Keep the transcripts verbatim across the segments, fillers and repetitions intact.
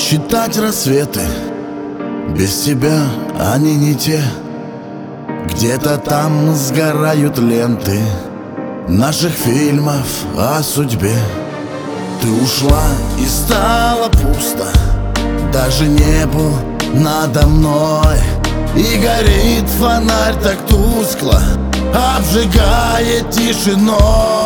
считать рассветы. Без тебя они не те. Где-то там сгорают ленты наших фильмов о судьбе. Ты ушла и стало пусто, даже небу надо мной. И горит фонарь так тускло, обжигает тишиной.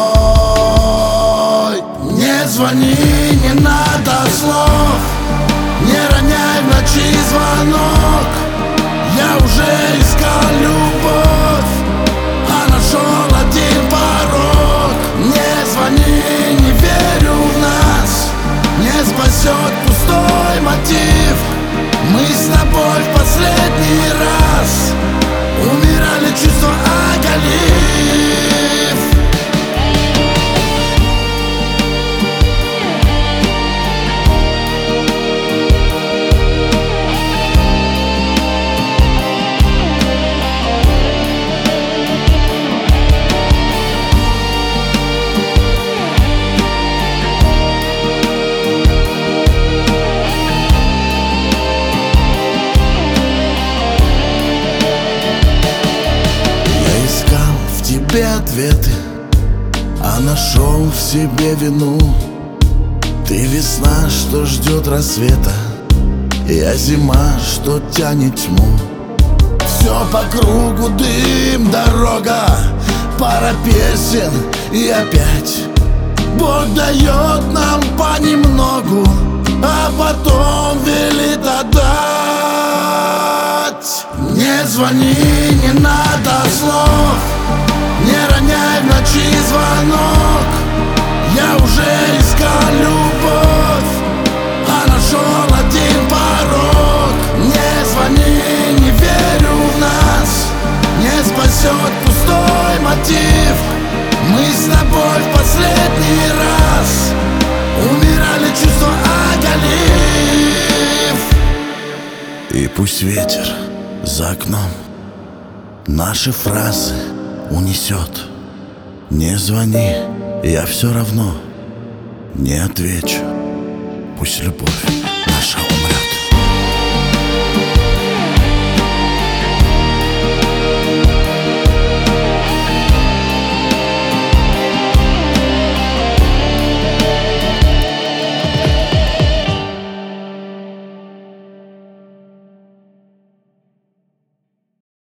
Не звони, не надо слов, не роняй в ночи звонок. Я уже искал любовь, а нашел один порог. Не звони, не верю в нас, не спасет пустой мотив. Мы с тобой в последний раз умирали, чувства оголив. Тебе ответы, а нашел в себе вину. Ты весна, что ждет рассвета, я зима, что тянет тьму. Все по кругу дым, дорога, пара песен и опять Бог дает нам понемногу, а потом велит отдать. Не звони, не надо слов, не роняй в ночи звонок. Я уже искал любовь, а нашел один порог. Не звони, не верю в нас, не спасет пустой мотив. Мы с тобой в последний раз умирали, чувства оголив. И пусть ветер за окном наши фразы унесет. Не звони, я все равно не отвечу. Пусть любовь